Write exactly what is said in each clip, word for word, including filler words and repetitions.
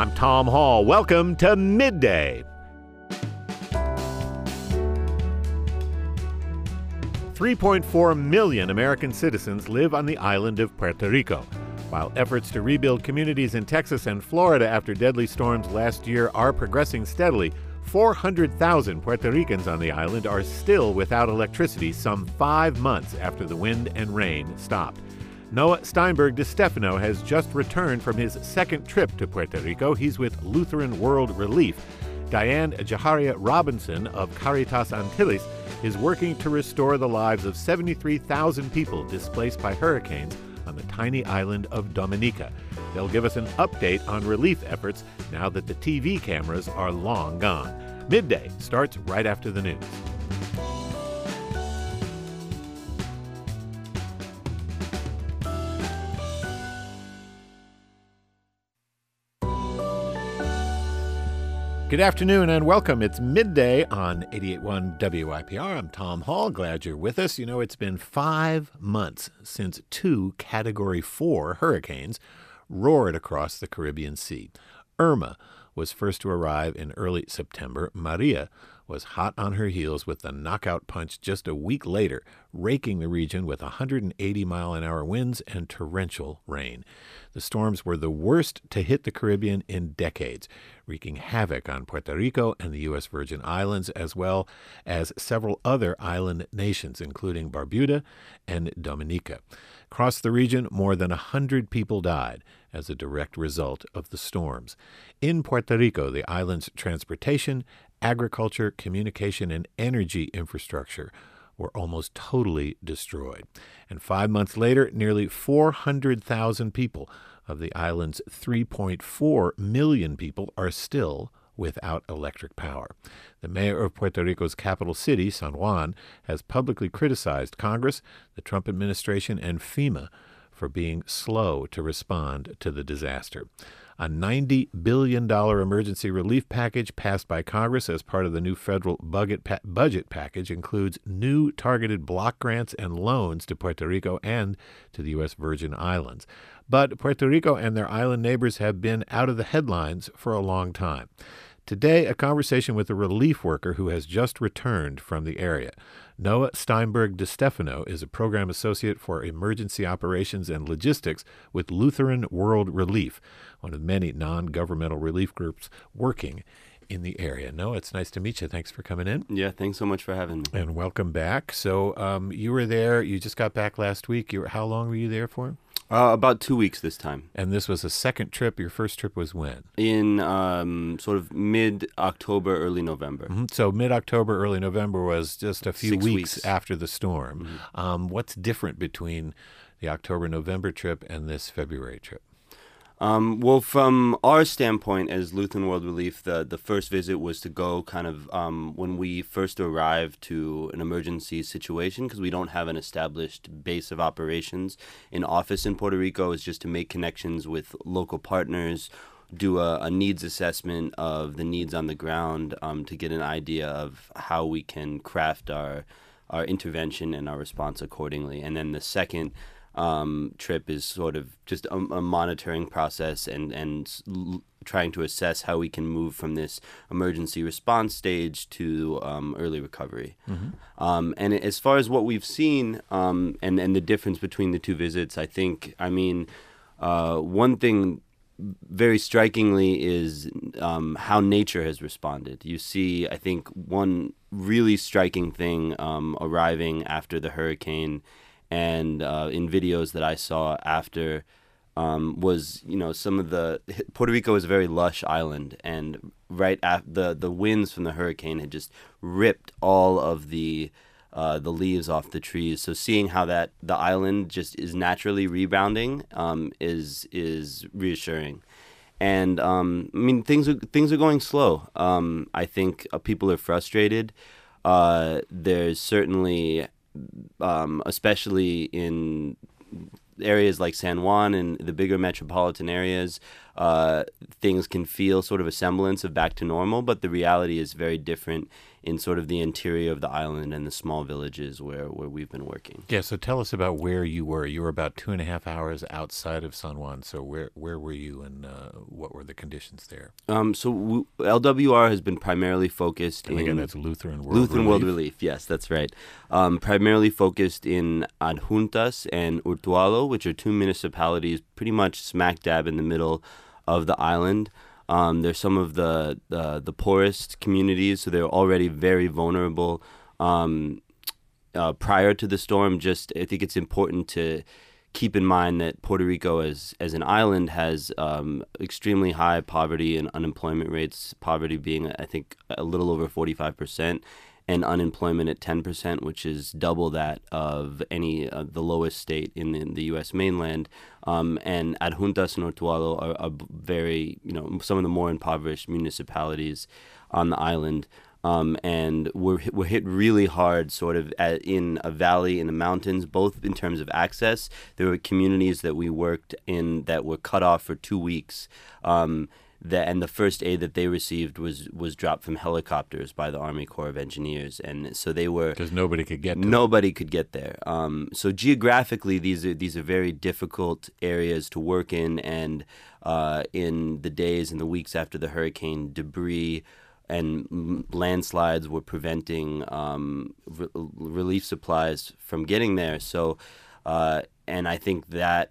I'm Tom Hall. Welcome to Midday. three point four million American citizens live on the island of Puerto Rico. While efforts to rebuild communities in Texas and Florida after deadly storms last year are progressing steadily, four hundred thousand Puerto Ricans on the island are still without electricity some five months after the wind and rain stopped. Noah Steinberg DeStefano has just returned from his second trip to Puerto Rico. He's with Lutheran World Relief. Diane Jaharia Robinson of Caritas Antilles is working to restore the lives of seventy-three thousand people displaced by hurricanes on the tiny island of Dominica. They'll give us an update on relief efforts now that the T V cameras are long gone. Midday starts right after the news. Good afternoon and welcome. It's Midday on eighty-eight point one W I P R. I'm Tom Hall. Glad you're with us. You know, it's been five months since two Category four hurricanes roared across the Caribbean Sea. Irma was first to arrive in early September. Maria was hot on her heels with the knockout punch just a week later, raking the region with one hundred eighty mile an hour winds and torrential rain. The storms were the worst to hit the Caribbean in decades, wreaking havoc on Puerto Rico and the U S Virgin Islands, as well as several other island nations, including Barbuda and Dominica. Across the region, more than one hundred people died as a direct result of the storms. In Puerto Rico, the island's transportation, agriculture, communication, and energy infrastructure were almost totally destroyed. And five months later, nearly four hundred thousand people of the island's three point four million people are still without electric power. The mayor of Puerto Rico's capital city, San Juan, has publicly criticized Congress, the Trump administration, and FEMA for being slow to respond to the disaster. A ninety billion dollars emergency relief package passed by Congress as part of the new federal budget, pa- budget package includes new targeted block grants and loans to Puerto Rico and to the U S Virgin Islands. But Puerto Rico and their island neighbors have been out of the headlines for a long time. Today, a conversation with a relief worker who has just returned from the area. Noah Steinberg DeStefano is a program associate for emergency operations and logistics with Lutheran World Relief, one of many non-governmental relief groups working in the area. Noah, it's nice to meet you. Thanks for coming in. Yeah, thanks so much for having me. And welcome back. So um, you were there, you just got back last week. You were, how long were you there for? Uh, about two weeks this time. And this was a second trip. Your first trip was when? In um, sort of mid-October, early November. Mm-hmm. So mid-October, early November was just a few Six weeks, weeks after the storm. Mm-hmm. Um, what's different between the October-November trip and this February trip? Um, well, from our standpoint as Lutheran World Relief, the, the first visit was to go kind of um, when we first arrived to an emergency situation, because we don't have an established base of operations in office in Puerto Rico, is just to make connections with local partners, do a, a needs assessment of the needs on the ground um, to get an idea of how we can craft our, our intervention and our response accordingly. And then the second Um, trip is sort of just a, a monitoring process and, and l- trying to assess how we can move from this emergency response stage to um, early recovery. Mm-hmm. Um, and as far as what we've seen um, and, and the difference between the two visits, I think, I mean, uh, one thing very strikingly is um, how nature has responded. You see, I think, one really striking thing um, arriving after the hurricane and uh, in videos that I saw after um, was, you know, some of the, Puerto Rico is a very lush island, and right after the, the winds from the hurricane had just ripped all of the uh, the leaves off the trees. So seeing how that the island just is naturally rebounding um, is is reassuring. And um, I mean, things are things are going slow. Um, I think uh, people are frustrated. Uh, there's certainly Um, especially in areas like San Juan and the bigger metropolitan areas, uh, things can feel sort of a semblance of back to normal, but the reality is very different in sort of the interior of the island and the small villages where, where we've been working. Yeah, so tell us about where you were. You were about two and a half hours outside of San Juan. So where where were you, and uh, what were the conditions there? Um, so w- L W R has been primarily focused And in... again, that's Lutheran World Lutheran Relief. World Relief, yes, that's right. Um, primarily focused in Adjuntas and Urtualo, which are two municipalities pretty much smack dab in the middle of the island. Um, they're some of the, the the poorest communities, so they're already very vulnerable. Um, uh, prior to the storm, just I think it's important to keep in mind that Puerto Rico, as as an island, has um, extremely high poverty and unemployment rates. Poverty being, I think, a little over forty-five percent, and unemployment at ten percent, which is double that of any uh, the lowest state in, in the U S mainland. Um, and Adjuntas and Urtualo are, are very, you know, some of the more impoverished municipalities on the island. Um, and we're we're hit really hard, sort of at, in a valley in the mountains, both in terms of access. There were communities that we worked in that were cut off for two weeks. Um, That, and the first aid that they received was, was dropped from helicopters by the Army Corps of Engineers, and so they were Because nobody could get to nobody it. could get there. Um, so geographically, these are these are very difficult areas to work in, and uh, in the days and the weeks after the hurricane, debris and landslides were preventing um, re- relief supplies from getting there. So, uh, and I think that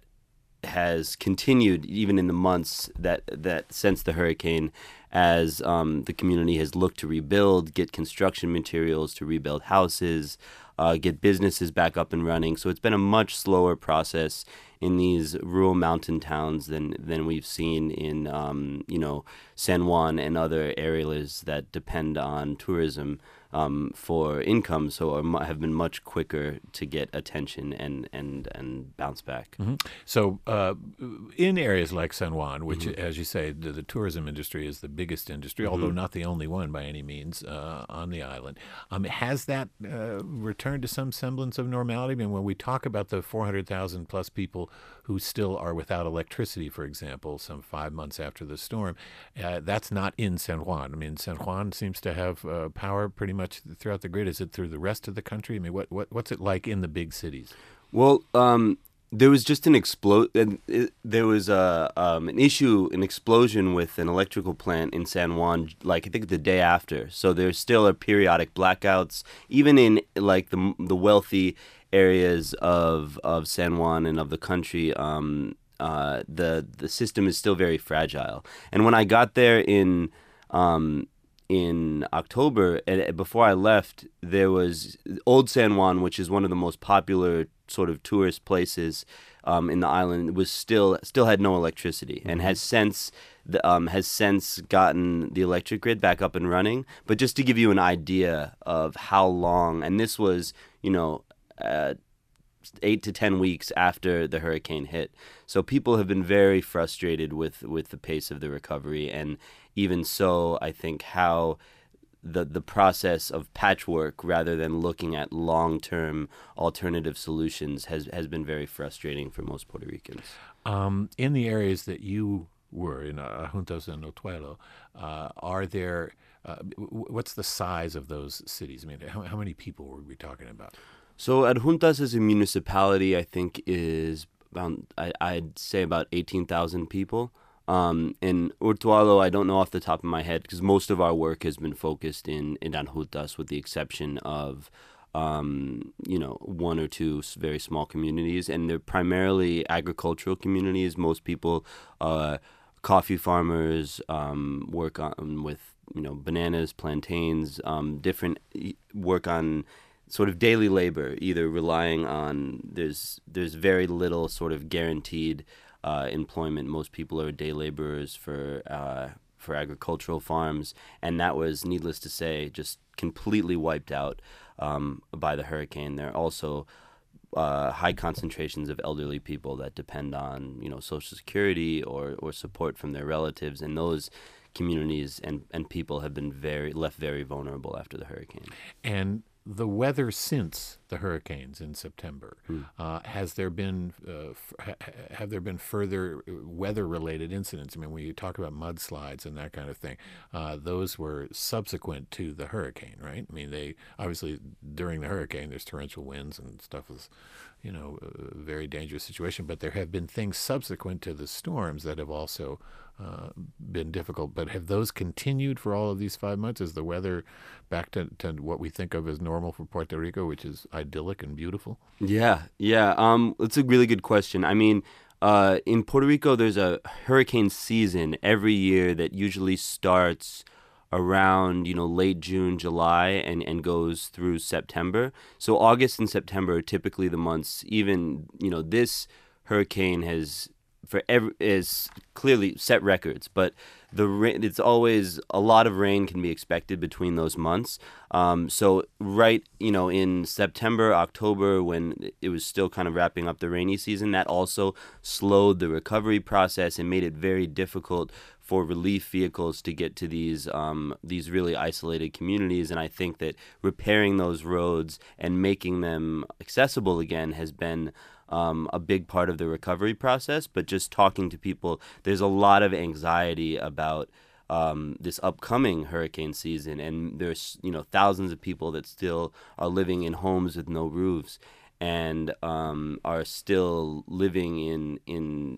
has continued even in the months that that since the hurricane, as um, the community has looked to rebuild, get construction materials to rebuild houses, uh, get businesses back up and running. So it's been a much slower process in these rural mountain towns than than we've seen in um, you know San Juan and other areas that depend on tourism um, for income, so are, mu- have been much quicker to get attention and and and bounce back. Mm-hmm. So uh, in areas like San Juan, which, Mm-hmm. as you say, the, the tourism industry is the biggest industry, Mm-hmm. although not the only one by any means uh, on the island, um, has that uh, returned to some semblance of normality? I mean, when we talk about the four hundred thousand plus people who still are without electricity, for example, some five months after the storm, uh, that's not in San Juan. I mean, San Juan seems to have uh, power pretty much throughout the grid. Is it through the rest of the country? I mean, what, what what's it like in the big cities? Well, um, there was just an explode. There was a um, an issue, an explosion with an electrical plant in San Juan, like I think the day after. So there still are periodic blackouts, even in like the the wealthy areas of of San Juan and of the country. Um, uh, the the system is still very fragile. And when I got there in um, in October, and before I left, there was Old San Juan, which is one of the most popular sort of tourist places um, in the island, was still still had no electricity, mm-hmm. and has since the, um, has since gotten the electric grid back up and running. But just to give you an idea of how long, and this was, you know, uh, eight to ten weeks after the hurricane hit, so people have been very frustrated with with the pace of the recovery, and even so, I think how the the process of patchwork rather than looking at long-term alternative solutions has, has been very frustrating for most Puerto Ricans. Um, in the areas that you were, in uh, Adjuntas and Urtualo, uh, are there, uh, w- what's the size of those cities? I mean, how, how many people were we talking about? So Adjuntas as a municipality, I think, is about, I, I'd say about eighteen thousand people. Um, in Urtualo, I don't know off the top of my head because most of our work has been focused in, in Adjuntas, with the exception of, um, you know, one or two very small communities. And they're primarily agricultural communities. Most people, uh, coffee farmers, um, work on with, you know, bananas, plantains, um, different work on sort of daily labor, either relying on, there's there's very little sort of guaranteed Uh, employment. Most people are day laborers for uh, for agricultural farms, and that was, needless to say, just completely wiped out um, by the hurricane. There are also uh, high concentrations of elderly people that depend on, you know, Social Security or, or support from their relatives, and those communities and, and people have been very left very vulnerable after the hurricane. And the weather since the hurricanes in September. Hmm. Uh, has there been uh, f- ha- have there been further weather-related incidents? I mean, when you talk about mudslides and that kind of thing, uh, those were subsequent to the hurricane, right? I mean, they obviously during the hurricane there's torrential winds and stuff was, you know, a very dangerous situation. But there have been things subsequent to the storms that have also uh, been difficult. But have those continued for all of these five months? Is the weather back to, to what we think of as normal for Puerto Rico, which is idyllic and beautiful? Yeah, yeah. Um, it's a really good question. I mean, uh, in Puerto Rico, there's a hurricane season every year that usually starts around, you know, late June, July, and, and goes through September. So August and September are typically the months. Even, you know, this hurricane has for every is clearly set records, but the rain, it's always a lot of rain can be expected between those months. Um, so right, you know, in September, October, when it was still kind of wrapping up the rainy season, that also slowed the recovery process and made it very difficult for relief vehicles to get to these um, these really isolated communities. And I think that repairing those roads and making them accessible again has been Um, a big part of the recovery process. But just talking to people, there's a lot of anxiety about um, this upcoming hurricane season, and there's, you know, thousands of people that still are living in homes with no roofs and um, are still living in in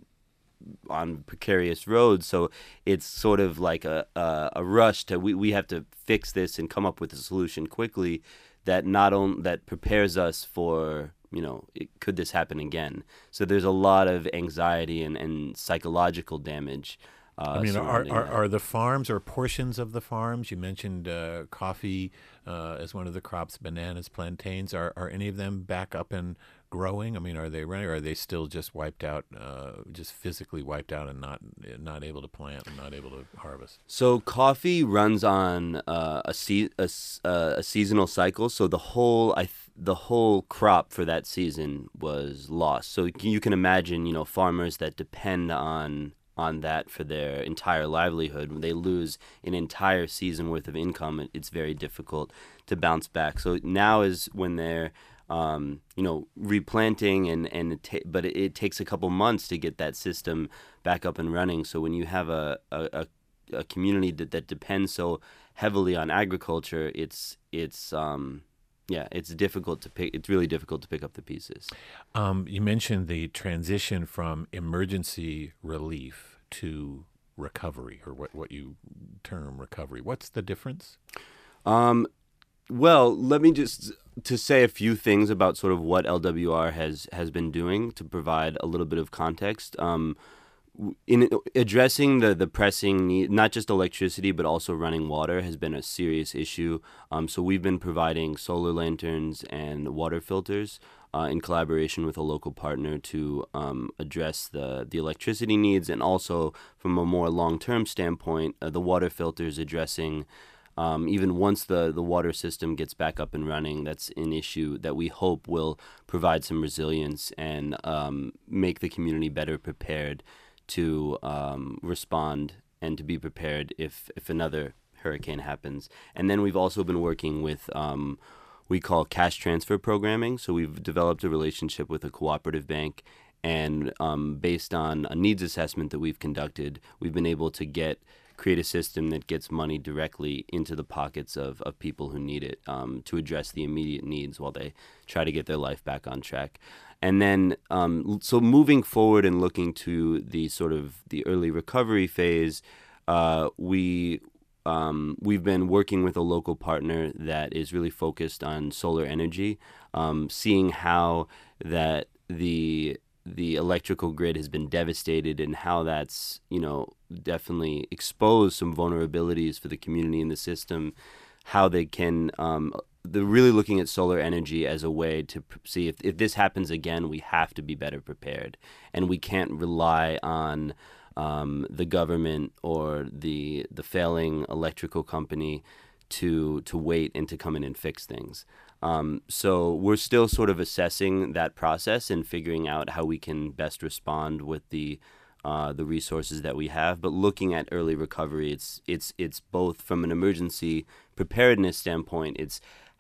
on precarious roads. So it's sort of like a a, a rush to we, we have to fix this and come up with a solution quickly that not only that prepares us for, you know, it, could this happen again? So there's a lot of anxiety and, and psychological damage. Uh, I mean, are, surrounding are that. are the farms or portions of the farms? You mentioned uh, coffee uh, as one of the crops, bananas, plantains. Are are any of them back up and growing? I mean, are they running, or are they still just wiped out, uh, just physically wiped out and not not able to plant and not able to harvest? So coffee runs on uh, a, se- a, s- uh, a seasonal cycle. So the whole I th- the whole crop for that season was lost. So you can imagine, you know, farmers that depend on on that for their entire livelihood. When they lose an entire season worth of income, it, it's very difficult to bounce back. So now is when they're um, you know, replanting, and and it ta- but it, it takes a couple months to get that system back up and running. So when you have a a, a, a community that, that depends so heavily on agriculture, it's it's um, yeah, it's difficult to pick. It's really difficult to pick up the pieces. Um, you mentioned the transition from emergency relief to recovery, or what, what you term recovery. What's the difference? Um, well, let me just to say a few things about sort of what L W R has has been doing to provide a little bit of context. Um, in addressing the, the pressing need, not just electricity, but also running water has been a serious issue. Um, so we've been providing solar lanterns and water filters uh, in collaboration with a local partner to um, address the, the electricity needs, and also from a more long-term standpoint, uh, the water filters addressing Um, even once the, the water system gets back up and running. That's an issue that we hope will provide some resilience and um, make the community better prepared to um, respond and to be prepared if, if another hurricane happens. And then we've also been working with um, we call cash transfer programming. So we've developed a relationship with a cooperative bank, and um, based on a needs assessment that we've conducted, we've been able to get create a system that gets money directly into the pockets of, of people who need it um, to address the immediate needs while they try to get their life back on track. And then, um, so moving forward and looking to the sort of the early recovery phase, uh, we um, we've been working with a local partner that is really focused on solar energy, um, seeing how that the the electrical grid has been devastated and how that's, you know, definitely exposed some vulnerabilities for the community in the system, how they can, um, they're really looking at solar energy as a way to p- see if, if this happens again, we have to be better prepared. And we can't rely on um, the government or the the failing electrical company to to wait and to come in and fix things. Um, so we're still sort of assessing that process and figuring out how we can best respond with the uh, the resources that we have. But looking at early recovery, it's it's it's both from an emergency preparedness standpoint. It's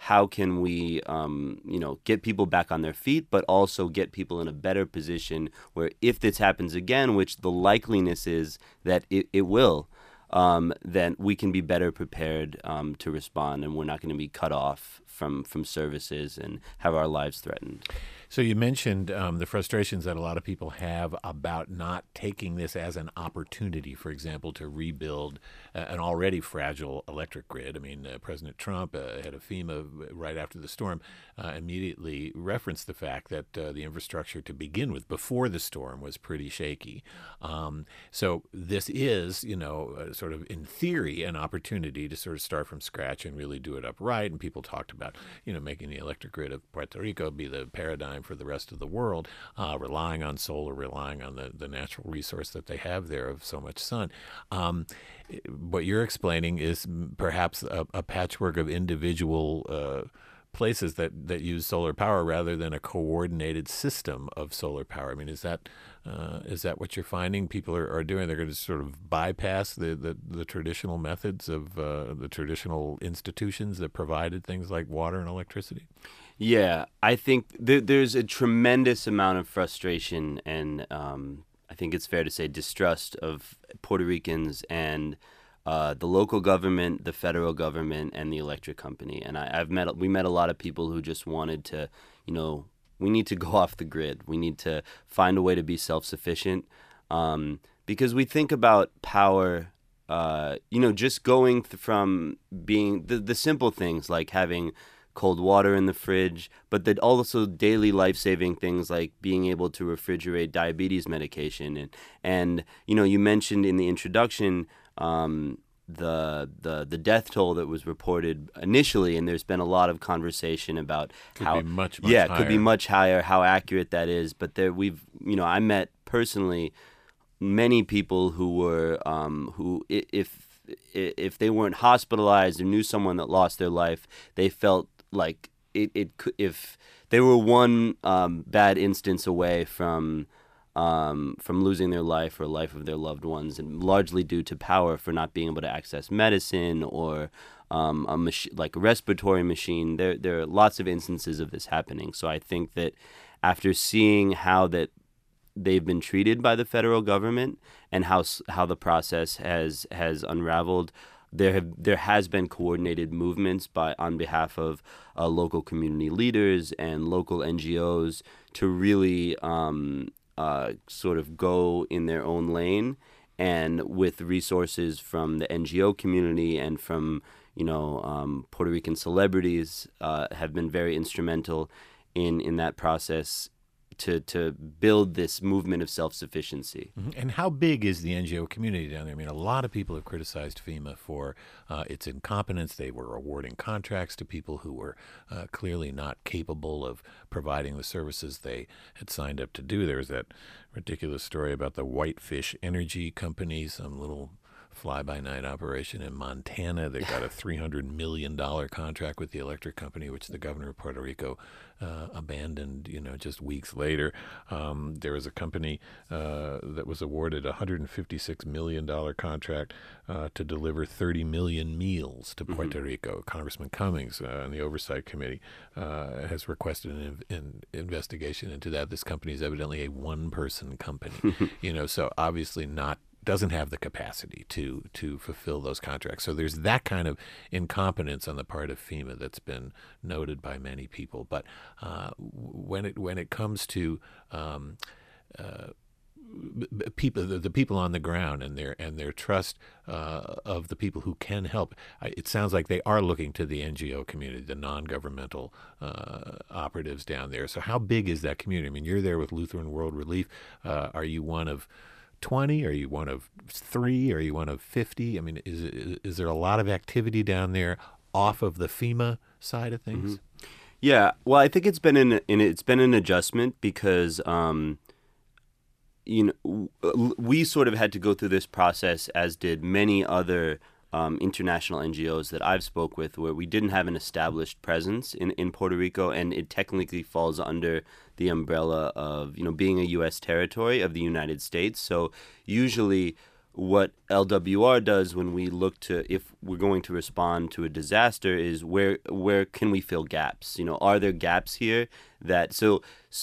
how can we, um, you know, get people back on their feet, but also get people in a better position where if this happens again, which the likeliness is that it, it will, um, then we can be better prepared um, to respond, and we're not going to be cut off from, from services and have our lives threatened. So you mentioned um, the frustrations that a lot of people have about not taking this as an opportunity, for example, to rebuild uh, an already fragile electric grid. I mean, uh, President Trump, uh, head of FEMA, right after the storm, uh, immediately referenced the fact that uh, the infrastructure to begin with, before the storm, was pretty shaky. Um, so this is, you know, uh, sort of in theory, an opportunity to sort of start from scratch and really do it upright. And people talked about, you know, making the electric grid of Puerto Rico be the paradigm for the rest of the world, uh, relying on solar, relying on the, the natural resource that they have there of so much sun. Um, what you're explaining is perhaps a, a patchwork of individual uh, places that, that use solar power rather than a coordinated system of solar power. I mean, is that uh, is that what you're finding people are, are doing? They're going to sort of bypass the, the, the traditional methods of uh, the traditional institutions that provided things like water and electricity? Yeah, I think th- there's a tremendous amount of frustration and um, I think it's fair to say distrust of Puerto Ricans and uh, the local government, the federal government, and the electric company. And I, I've met we met a lot of people who just wanted to, you know, we need to go off the grid. We need to find a way to be self-sufficient um, because we think about power. Uh, you know, just going th- from being the the simple things like having cold water in the fridge, but that also daily life-saving things like being able to refrigerate diabetes medication. And, and you know, you mentioned in the introduction um, the, the the death toll that was reported initially, and there's been a lot of conversation about could how be much, much yeah, higher. could be much higher, how accurate that is. But there, we've, you know, I met personally many people who were um, who if if they weren't hospitalized or knew someone that lost their life, they felt like it, it could, if they were one um, bad instance away from um, from losing their life or life of their loved ones, and largely due to power for not being able to access medicine or um, a mach- like a respiratory machine. There there are lots of instances of this happening. So I think that after seeing how that they've been treated by the federal government and how how the process has has unraveled, There have there has been coordinated movements by on behalf of uh, local community leaders and local N G Os to really um, uh, sort of go in their own lane, and with resources from the N G O community and from you know um, Puerto Rican celebrities uh, have been very instrumental in in that process to to build this movement of self-sufficiency. Mm-hmm. And how big is the N G O community down there? I mean, a lot of people have criticized FEMA for uh, its incompetence. They were awarding contracts to people who were uh, clearly not capable of providing the services they had signed up to do. There was that ridiculous story about the Whitefish Energy Company, some little fly-by-night operation in Montana that got a three hundred million dollars contract with the electric company, which the governor of Puerto Rico uh, abandoned, you know, just weeks later. Um, there was a company uh, that was awarded a one hundred fifty-six million dollars contract uh, to deliver thirty million meals to Puerto mm-hmm. Rico. Congressman Cummings uh, on the Oversight Committee uh, has requested an, an investigation into that. This company is evidently a one-person company, you know, so obviously not doesn't have the capacity to to fulfill those contracts. So there's that kind of incompetence on the part of FEMA that's been noted by many people. But uh, when it when it comes to um, uh, people, the, the people on the ground and their and their trust uh, of the people who can help, it sounds like they are looking to the N G O community, the non-governmental uh, operatives down there. So how big is that community? I mean, you're there with Lutheran World Relief. Uh, are you one of twenty? Are you one of three? Are you one of fifty? I mean, is is there a lot of activity down there off of the FEMA side of things? Mm-hmm. Yeah, well, I think it's been an, an it's been an adjustment because um, you know we sort of had to go through this process, as did many other um, international N G Os that I've spoke with, where we didn't have an established presence in, in Puerto Rico, and it technically falls under the umbrella of, you know, being a U S territory of the United States. So usually what L W R does when we look to, if we're going to respond to a disaster, is where where can we fill gaps? You know, are there gaps here that so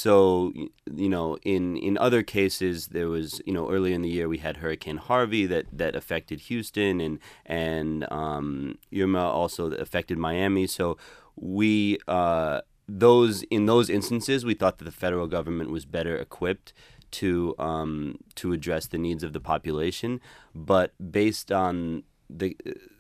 so you know in in other cases there was, you know, earlier in the year we had Hurricane Harvey that that affected Houston, and and um, Irma also affected Miami. So we uh, those in those instances we thought that the federal government was better equipped to um, to address the needs of the population, but based on the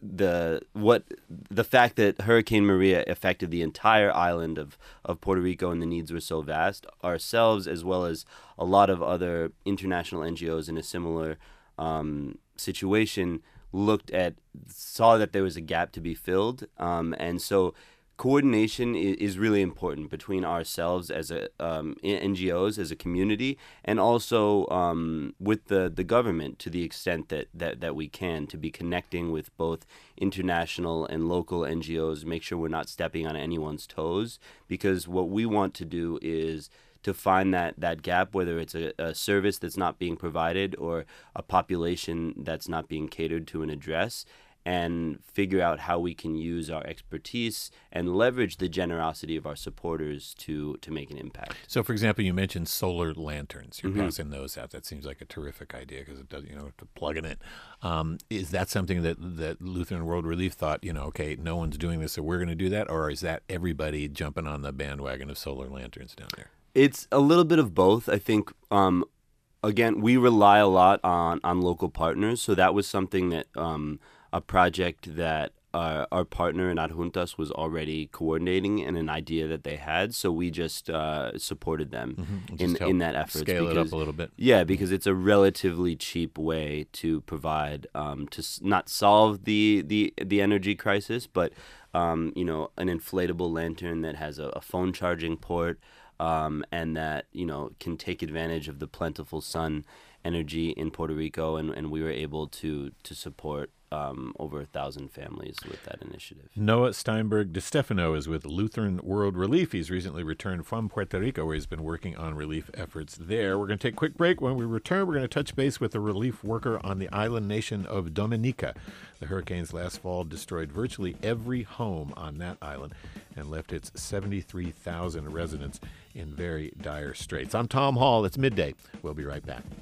the what the fact that Hurricane Maria affected the entire island of, of Puerto Rico and the needs were so vast, ourselves as well as a lot of other international N G Os in a similar um, situation looked at saw that there was a gap to be filled, um, and so. Coordination is really important between ourselves as a um, N G Os, as a community, and also um, with the, the government to the extent that, that, that we can, to be connecting with both international and local N G Os, make sure we're not stepping on anyone's toes, because what we want to do is to find that, that gap, whether it's a, a service that's not being provided or a population that's not being catered to and addressed, and figure out how we can use our expertise and leverage the generosity of our supporters to to make an impact. So, for example, you mentioned solar lanterns. You're mm-hmm. passing those out. That seems like a terrific idea because it does, you know, to plug in it. Um, is that something that, that Lutheran World Relief thought, you know, okay, no one's doing this, so we're going to do that? Or is that everybody jumping on the bandwagon of solar lanterns down there? It's a little bit of both. I think, um, again, we rely a lot on, on local partners. So that was something that... Um, a project that uh, our partner in Adjuntas was already coordinating, and an idea that they had. So we just uh, supported them mm-hmm. just in, in that effort. Scale because, it up a little bit. Yeah, because it's a relatively cheap way to provide, um, to s- not solve the, the, the energy crisis, but, um, you know, an inflatable lantern that has a, a phone charging port, um, and that, you know, can take advantage of the plentiful sun energy in Puerto Rico. And, and we were able to, to support Um, over a thousand families with that initiative. Noah Steinberg DeStefano is with Lutheran World Relief. He's recently returned from Puerto Rico, where he's been working on relief efforts there. We're going to take a quick break. When we return, we're going to touch base with a relief worker on the island nation of Dominica. The hurricanes last fall destroyed virtually every home on that island and left its seventy-three thousand residents in very dire straits. I'm Tom Hall. It's midday. We'll be right back.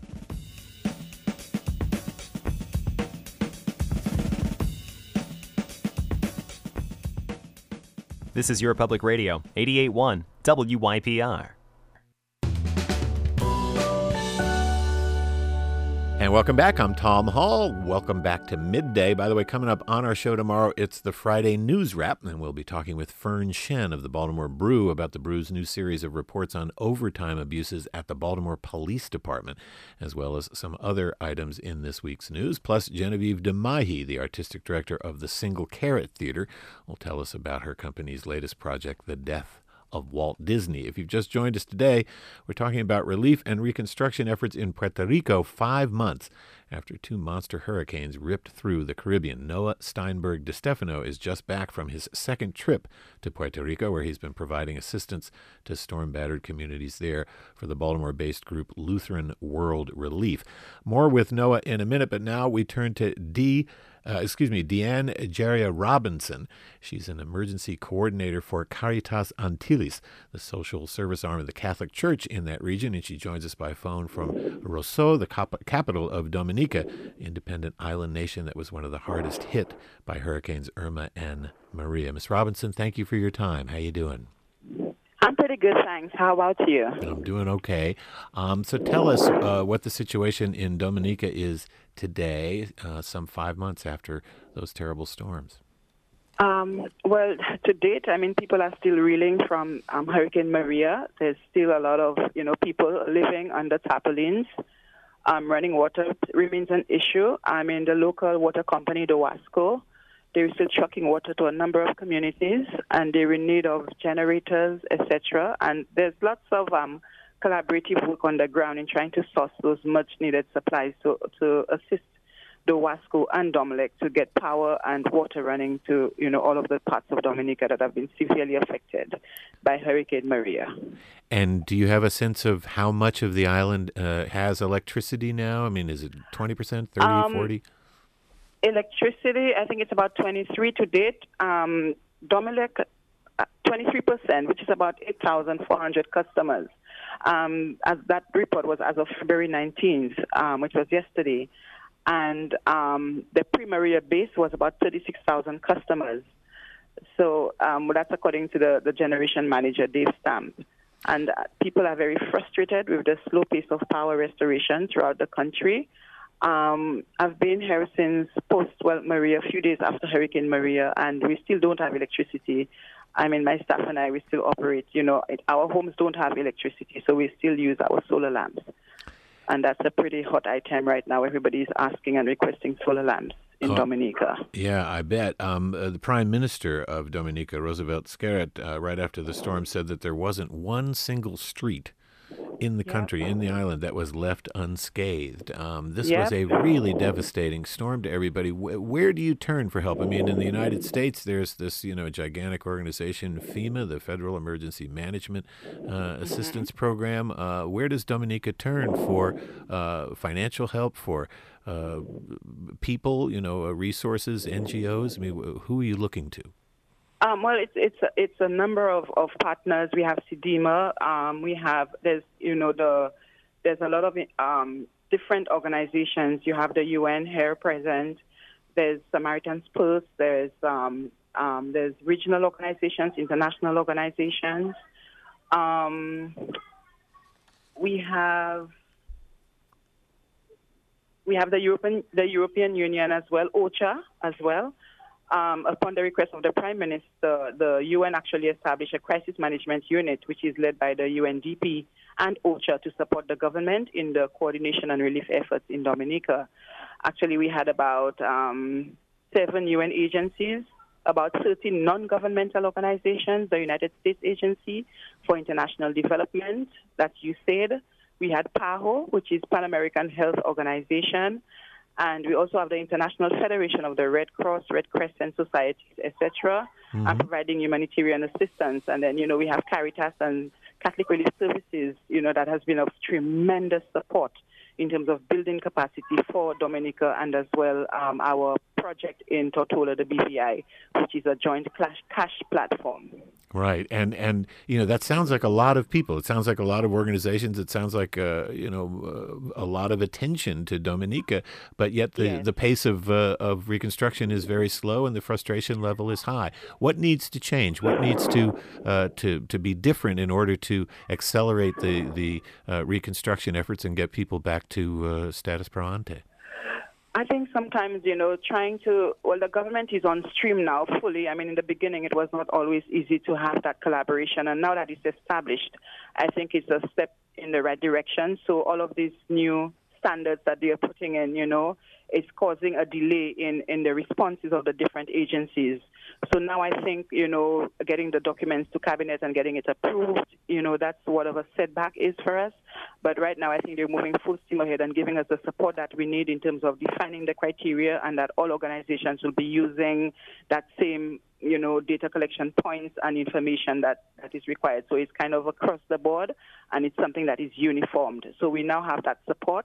This is Your Public Radio, eighty-eight point one W Y P R. And welcome back. I'm Tom Hall. Welcome back to Midday. By the way, coming up on our show tomorrow, it's the Friday News Wrap, and we'll be talking with Fern Shen of the Baltimore Brew about the Brew's new series of reports on overtime abuses at the Baltimore Police Department, as well as some other items in this week's news. Plus, Genevieve DeMahi, the artistic director of the Single Carrot Theater, will tell us about her company's latest project, The Death of Walt Disney. If you've just joined us today, we're talking about relief and reconstruction efforts in Puerto Rico five months after two monster hurricanes ripped through the Caribbean. Noah Steinberg DeStefano is just back from his second trip to Puerto Rico, where he's been providing assistance to storm-battered communities there for the Baltimore-based group Lutheran World Relief. More with Noah in a minute, but now we turn to Dee Uh, excuse me, Deanne Jaria Robinson. She's an emergency coordinator for Caritas Antilles, the social service arm of the Catholic Church in that region, and she joins us by phone from Roseau, the cap- capital of Dominica, independent island nation that was one of the hardest hit by Hurricanes Irma and Maria. Miss Robinson, thank you for your time. How you doing? I'm pretty good, thanks. How about you? I'm doing okay. Um, so tell us uh, what the situation in Dominica is today, uh, some five months after those terrible storms. Um, well, to date, I mean, people are still reeling from um, Hurricane Maria. There's still a lot of, you know, people living under tarpaulins. Um, running water remains an issue. I mean, the local water company, the Wasco, they're still trucking water to a number of communities, and they're in need of generators, et cetera. And there's lots of um, collaborative work on the ground in trying to source those much-needed supplies to, to assist Dowasco and Domlec to get power and water running to, you know, all of the parts of Dominica that have been severely affected by Hurricane Maria. And do you have a sense of how much of the island uh, has electricity now? I mean, is it twenty percent, thirty, Um, forty? Electricity, I think it's about twenty-three to date. Um, Domlec, uh, twenty-three percent, which is about eight thousand four hundred customers. Um, as that report was as of February nineteenth, um, which was yesterday. And um, the pre-Maria base was about thirty-six thousand customers. So um, that's according to the, the generation manager, Dave Stamp. And uh, people are very frustrated with the slow pace of power restoration throughout the country. Um, I've been here since post, well, Maria, a few days after Hurricane Maria, and we still don't have electricity. I mean, my staff and I, we still operate, you know, it, our homes don't have electricity, so we still use our solar lamps. And that's a pretty hot item right now. Everybody's asking and requesting solar lamps in Oh, Dominica. Yeah, I bet. Um, uh, the Prime Minister of Dominica, Roosevelt Skerrit, uh, right after the storm said that there wasn't one single street in the Yep. country, in the island, that was left unscathed. Um, this Yep. was a really devastating storm to everybody. W- where do you turn for help? I mean, in the United States, there's this, you know, gigantic organization, FEMA, the Federal Emergency Management uh, Assistance Program. Uh, where does Dominica turn for uh, financial help, for uh, people, you know, uh, resources, N G Os? I mean, wh- who are you looking to? Um, well, it's it's a, it's a number of, of partners. We have SEDEMA. Um, we have there's you know the there's a lot of um, different organizations. You have the U N here present. There's Samaritan's Purse. There's um, um, there's regional organizations, international organizations. Um, we have we have the European the European Union as well, OCHA as well. Um, upon the request of the Prime Minister, the U N actually established a crisis management unit, which is led by the U N D P and OCHA to support the government in the coordination and relief efforts in Dominica. Actually, we had about um, seven U N agencies, about thirteen non-governmental organizations, the United States Agency for International Development, that's U S A I D. We had PAHO, which is Pan American Health Organization. And we also have the International Federation of the Red Cross, Red Crescent Societies, et cetera, Mhm. and providing humanitarian assistance. And then, you know, we have Caritas and Catholic Relief Services, you know, that has been of tremendous support in terms of building capacity for Dominica and as well um, our project in Tortola, the B V I, which is a joint cash, cash platform. Right, and and you know that sounds like a lot of people. It sounds like a lot of organizations. It sounds like uh, you know uh, a lot of attention to Dominica, but yet the, Yes. the pace of uh, of reconstruction is very slow, and the frustration level is high. What needs to change? What needs to uh, to to be different in order to accelerate the the uh, reconstruction efforts and get people back to uh, status pro ante? I think sometimes, you know, trying to, well, the government is on stream now fully. I mean, in the beginning, it was not always easy to have that collaboration. And now that it's established, I think it's a step in the right direction. So all of these new standards that they are putting in, you know, is causing a delay in, in the responses of the different agencies. So now I think, you know, getting the documents to cabinet and getting it approved, you know, that's what of a setback is for us. But right now I think they're moving full steam ahead and giving us the support that we need in terms of defining the criteria, and that all organizations will be using that same, you know, data collection points and information that, that is required. So it's kind of across the board, and it's something that is uniformed. So we now have that support.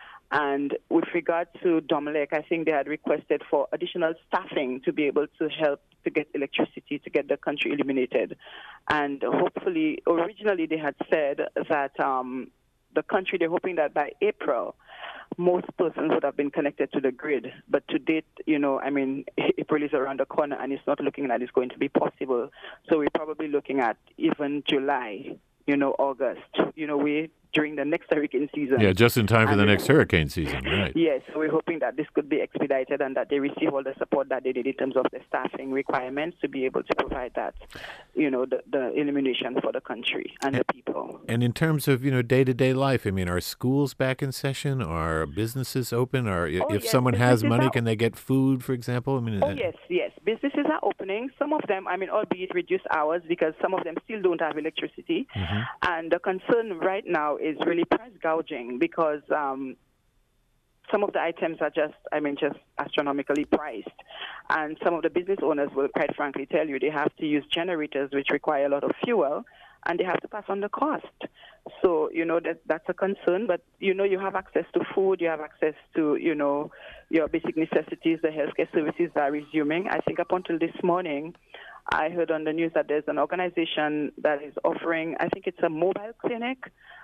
And with regard to Domlec, I think they had requested for additional staffing to be able to help to get electricity, to get the country illuminated. And hopefully, originally they had said that um, the country, they're hoping that by April, most persons would have been connected to the grid. But to date, you know, I mean, April is around the corner, and it's not looking like it's going to be possible. So we're probably looking at even July, you know, August, you know, we during the next hurricane season. Yeah, just in time for And the we- next hurricane season, right? Yes, so we're hoping that this could be expedited and that they receive all the support that they need in terms of the staffing requirements to be able to provide that, you know, the, the illumination for the country and the people. And in terms of, you know, day-to-day life, I mean, are schools back in session? Are businesses open? Or i- Oh, if yes, someone has businesses money, are- can they get food, for example? I mean, Oh, uh, yes, yes. Businesses are opening. Some of them, I mean, albeit reduced hours, because some of them still don't have electricity. And the concern right now is really price gouging, because um, some of the items are just, I mean, just astronomically priced. And some of the business owners will quite frankly tell you they have to use generators which require a lot of fuel, and they have to pass on the cost. So, you know, that that's a concern. But, you know, you have access to food, you have access to, you know, your basic necessities, the healthcare services are resuming. I think up until this morning, I heard on the news that there's an organization that is offering, I think it's a mobile clinic.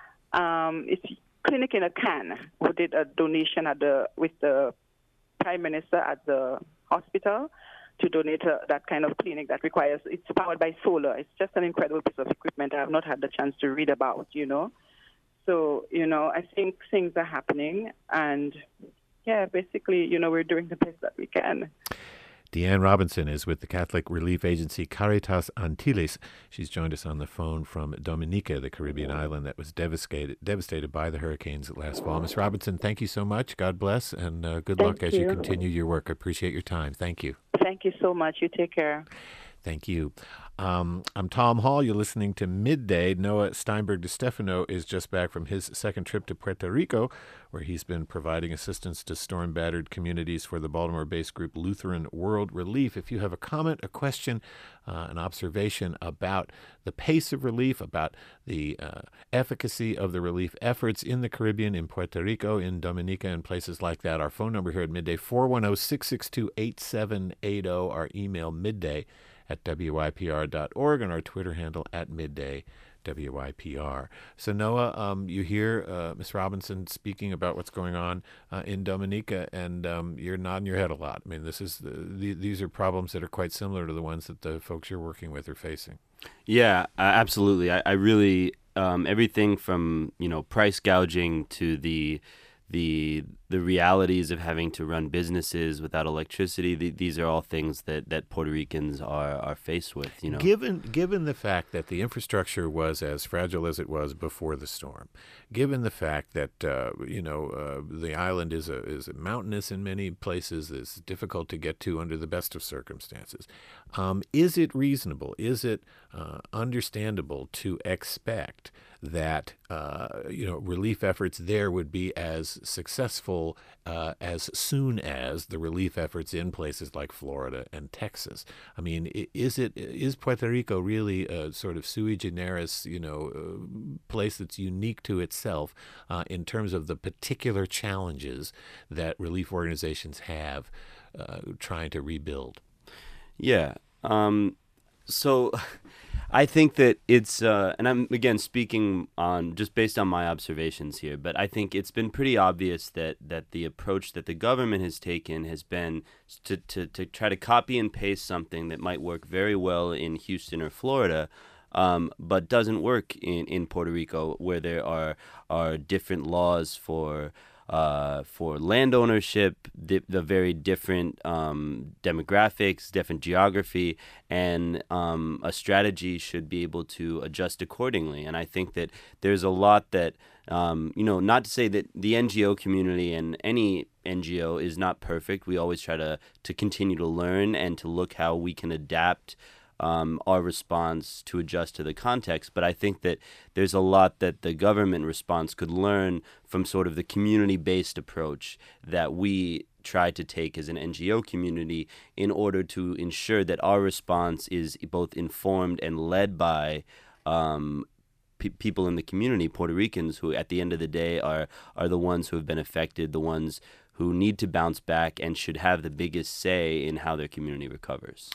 Um, it's Clinic in a Can, who did a donation at the with the Prime Minister at the hospital to donate a, that kind of clinic that requires, it's powered by solar. It's just an incredible piece of equipment I have not had the chance to read about, you know. So, you know, I think things are happening, and, yeah, basically, you know, we're doing the best that we can. Deanne Robinson is with the Catholic relief agency Caritas Antilles. She's joined us on the phone from Dominica, the Caribbean island that was devastated devastated by the hurricanes last fall. Miss Robinson, thank you so much. God bless, and uh, good Thank luck as you. you continue your work. I appreciate your time. Thank you. Thank you so much. You take care. Thank you. Um, I'm Tom Hall. You're listening to Midday. Noah Steinberg DeStefano is just back from his second trip to Puerto Rico, where he's been providing assistance to storm-battered communities for the Baltimore-based group Lutheran World Relief. If you have a comment, a question, uh, an observation about the pace of relief, about the uh, efficacy of the relief efforts in the Caribbean, in Puerto Rico, in Dominica, and places like that, our phone number here at Midday, four one zero, six six two, eight seven eight zero. Our email, midday at W Y P R dot org, and our Twitter handle at midday W Y P R. So Noah, um, you hear uh, Miss Robinson speaking about what's going on uh, in Dominica, and um, you're nodding your head a lot. I mean, this is the, the, these are problems that are quite similar to the ones that the folks you're working with are facing. Yeah, uh, absolutely. I, I really um, everything from you know price gouging to the the the realities of having to run businesses without electricity. The, these are all things that, that Puerto Ricans are, are faced with. You know, given given the fact that the infrastructure was as fragile as it was before the storm, given the fact that uh, you know uh, the island is a is mountainous in many places, it's difficult to get to under the best of circumstances. Um, is it reasonable? Is it uh, understandable to expect that uh, you know relief efforts there would be as successful uh, as soon as the relief efforts in places like Florida and Texas? I mean, is it is Puerto Rico really a sort of sui generis, you know, uh, place that's unique to itself uh, in terms of the particular challenges that relief organizations have uh, trying to rebuild? Yeah. Um, so I think that it's, uh, and I'm again speaking on just based on my observations here, but I think it's been pretty obvious that, that the approach that the government has taken has been to, to, to try to copy and paste something that might work very well in Houston or Florida, um, but doesn't work in, in Puerto Rico, where there are are different laws for Uh, for land ownership, the, the very different um, demographics, different geography, and um, a strategy should be able to adjust accordingly. And I think that there's a lot that, um, you know, not to say that the N G O community and any N G O is not perfect. We always try to, to continue to learn and to look how we can adapt Um, our response to adjust to the context. But I think that there's a lot that the government response could learn from sort of the community-based approach that we try to take as an N G O community in order to ensure that our response is both informed and led by um, pe- people in the community, Puerto Ricans, who at the end of the day are, are the ones who have been affected, the ones who need to bounce back and should have the biggest say in how their community recovers.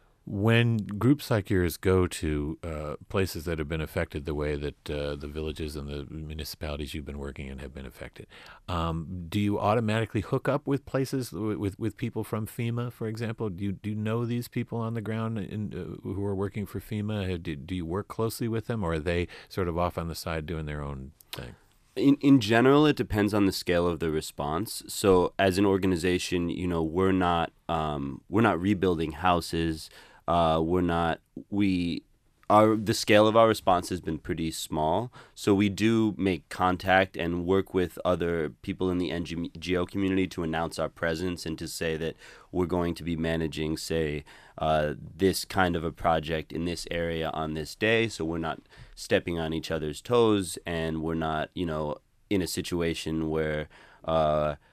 When groups like yours go to uh, places that have been affected the way that uh, the villages and the municipalities you've been working in have been affected, um, do you automatically hook up with places with, with, with people from FEMA, for example? Do you do you know these people on the ground in, uh, who are working for FEMA? Do, do you work closely with them, or are they sort of off on the side doing their own thing? In in general, it depends on the scale of the response. So, as an organization, you know, we're not um, we're not rebuilding houses. Uh, we're not, we, our, the scale of our response has been pretty small. So we do make contact and work with other people in the N G O community to announce our presence and to say that we're going to be managing, say, uh, this kind of a project in this area on this day. So we're not stepping on each other's toes, and we're not, you know, in a situation where, uh,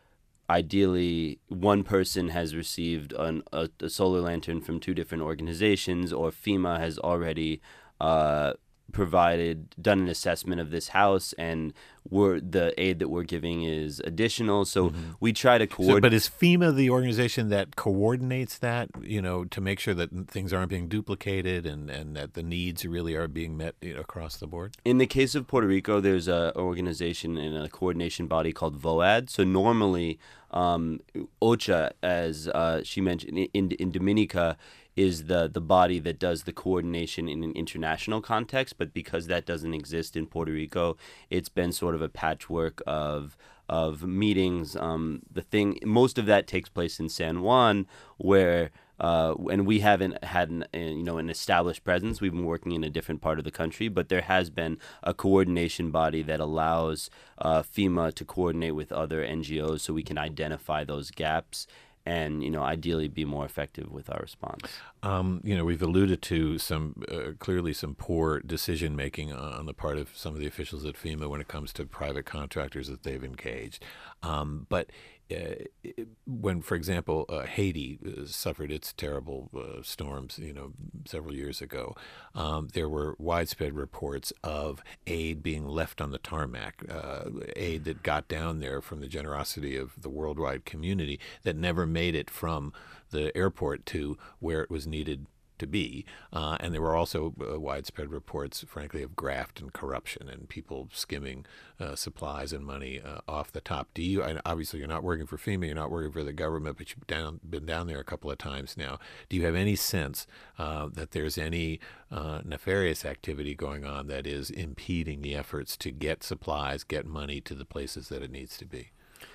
ideally one person has received an, a, a solar lantern from two different organizations, or FEMA has already uh, provided, done an assessment of this house, and we're, the aid that we're giving is additional. So mm-hmm. we try to coordinate. So, but is FEMA the organization that coordinates that, you know, to make sure that things aren't being duplicated and, and that the needs really are being met, you know, across the board? In the case of Puerto Rico, there's a organization and a coordination body called VOAD. So normally um, OCHA, as uh, she mentioned, in, in Dominica, is the, the body that does the coordination in an international context. But because that doesn't exist in Puerto Rico, it's been sort of a patchwork of of meetings. Um, the thing, most of that takes place in San Juan, where uh, and we haven't had an, you know an established presence. We've been working in a different part of the country, but there has been a coordination body that allows uh, FEMA to coordinate with other N G Os, so we can identify those gaps and, you know, ideally be more effective with our response. Um, you know, we've alluded to some, uh, clearly some poor decision-making on the part of some of the officials at FEMA when it comes to private contractors that they've engaged. Um, but uh, when, for example, uh, Haiti uh, suffered its terrible uh, storms, you know, several years ago, um, there were widespread reports of aid being left on the tarmac, uh, aid that got down there from the generosity of the worldwide community that never made it from the airport to where it was needed to be. Uh, and there were also uh, widespread reports, frankly, of graft and corruption and people skimming uh, supplies and money uh, off the top. Do you, and obviously you're not working for FEMA, you're not working for the government, but you've down, been down there a couple of times now. Do you have any sense uh, that there's any uh, nefarious activity going on that is impeding the efforts to get supplies, get money to the places that it needs to be?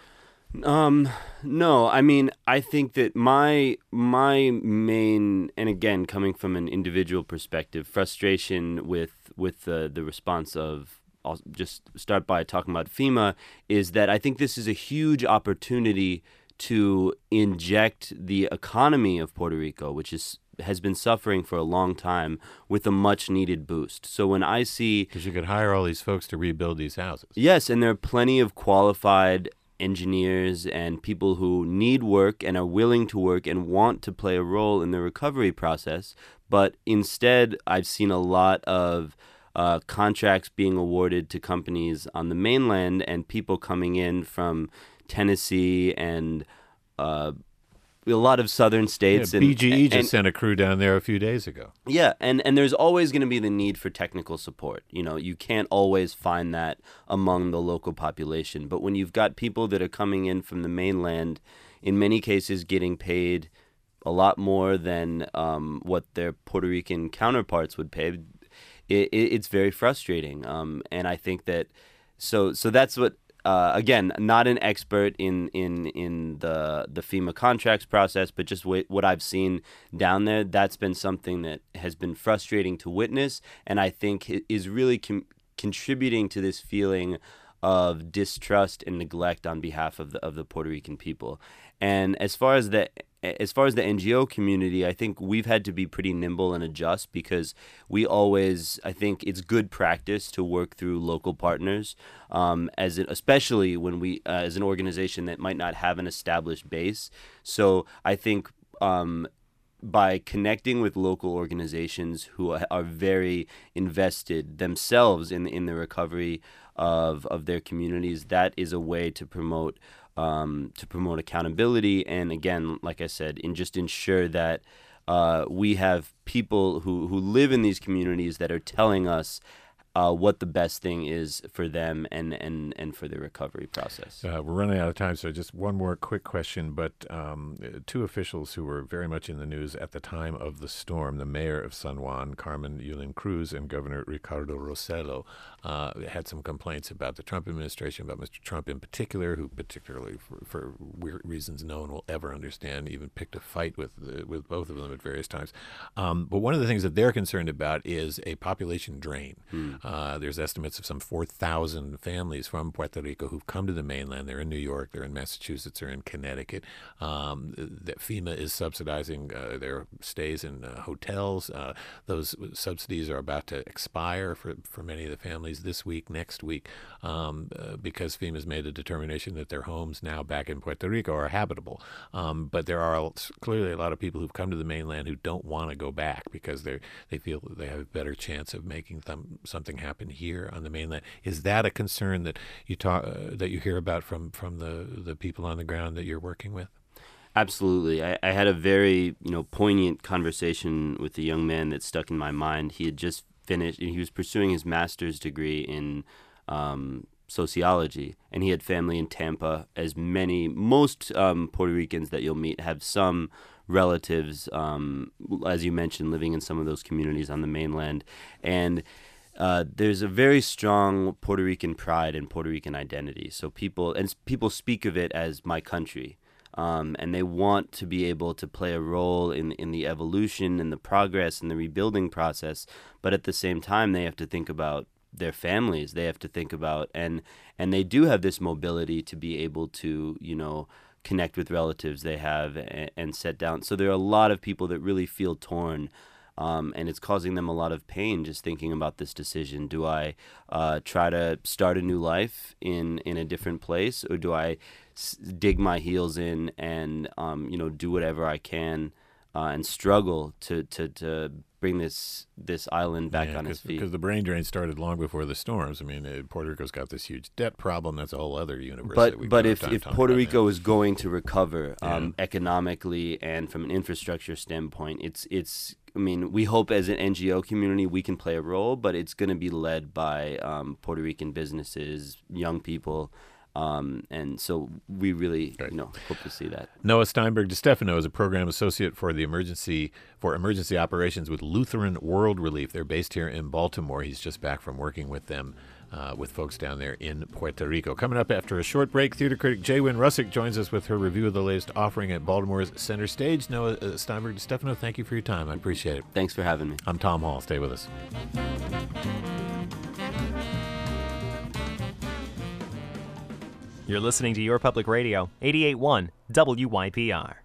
Um, no, I mean, I think that my my main, and again, coming from an individual perspective, frustration with with the the response of, I'll just start by talking about FEMA, is that I think this is a huge opportunity to inject the economy of Puerto Rico, which is has been suffering for a long time, with a much needed boost. So when I see, because you could hire all these folks to rebuild these houses. Yes, and there are plenty of qualified engineers and people who need work and are willing to work and want to play a role in the recovery process. But instead, I've seen a lot of uh, contracts being awarded to companies on the mainland and people coming in from Tennessee and uh, a lot of southern states. Yeah, and, B G E and, just and, sent a crew down there a few days ago. Yeah, and, and there's always going to be the need for technical support. You know, you can't always find that among the local population. But when you've got people that are coming in from the mainland, in many cases getting paid a lot more than um, what their Puerto Rican counterparts would pay, it, it, it's very frustrating. Um, and I think that, so so that's what, Uh, again, not an expert in, in, in the the FEMA contracts process, but just w- what I've seen down there, that's been something that has been frustrating to witness, and I think is really com- contributing to this feeling of distrust and neglect on behalf of the of the Puerto Rican people. And as far as the as far as the N G O community, I think we've had to be pretty nimble and adjust, because we always, I think it's good practice to work through local partners, um, as it, especially when we, uh, as an organization that might not have an established base. So I think um, by connecting with local organizations who are very invested themselves in in the recovery of of their communities, that is a way to promote um, to promote accountability, and again, like I said, and just ensure that uh, we have people who, who live in these communities that are telling us uh, what the best thing is for them and, and, and for the recovery process. Uh, we're running out of time, so just one more quick question. But um, two officials who were very much in the news at the time of the storm, the mayor of San Juan, Carmen Yulín Cruz, and Governor Ricardo Rossello, uh, had some complaints about the Trump administration, about Mister Trump in particular, who particularly, for, for weird reasons no one will ever understand, even picked a fight with uh, with both of them at various times. Um, but one of the things that they're concerned about is a population drain. Hmm. Uh, there's estimates of some four thousand families from Puerto Rico who've come to the mainland. They're in New York, they're in Massachusetts, or in Connecticut. Um, that FEMA is subsidizing uh, their stays in uh, hotels. Uh, those subsidies are about to expire for, for many of the families this week, next week, um, uh, because FEMA's made a determination that their homes now back in Puerto Rico are habitable. Um, but there are clearly a lot of people who've come to the mainland who don't want to go back because they they feel that they have a better chance of making them, something happen here on the mainland. Is that a concern that you talk uh, that you hear about from from the the people on the ground that you're working with? Absolutely. I, I had a very, you know, poignant conversation with a young man that stuck in my mind. He had just finished, and he was pursuing his master's degree in um, sociology, and he had family in Tampa. As many, most um, Puerto Ricans that you'll meet have some relatives, um, as you mentioned, living in some of those communities on the mainland. And Uh, there's a very strong Puerto Rican pride and Puerto Rican identity. So people and people speak of it as my country, um, and they want to be able to play a role in in the evolution and the progress and the rebuilding process. But at the same time, they have to think about their families. They have to think about and and they do have this mobility to be able to, you know, connect with relatives they have and, and set down. So there are a lot of people that really feel torn. Um, and it's causing them a lot of pain just thinking about this decision. Do I uh, try to start a new life in, in a different place, or do I s- dig my heels in and um, you know do whatever I can uh, and struggle to, to, to bring this this island back yeah, on its feet? Because the brain drain started long before the storms. I mean, uh, Puerto Rico's got this huge debt problem. That's a whole other universe. But that we but don't if, have time if to talk Puerto about Rico now. is going to recover um, Yeah. economically and from an infrastructure standpoint, it's it's. I mean, we hope as an N G O community we can play a role, but it's going to be led by um, Puerto Rican businesses, young people, um, and so we really, Right. you know, hope to see that. Noah Steinberg DeStefano is a program associate for the emergency for emergency operations with Lutheran World Relief. They're based here in Baltimore. He's just back from working with them, uh, with folks down there in Puerto Rico. Coming up after a short break, theater critic Jay Wynn Russick joins us with her review of the latest offering at Baltimore's Center Stage. Noah uh, Steinberg DeStefano, thank you for your time. I appreciate it. Thanks for having me. I'm Tom Hall. Stay with us. You're listening to Your Public Radio, eighty-eight point one W Y P R.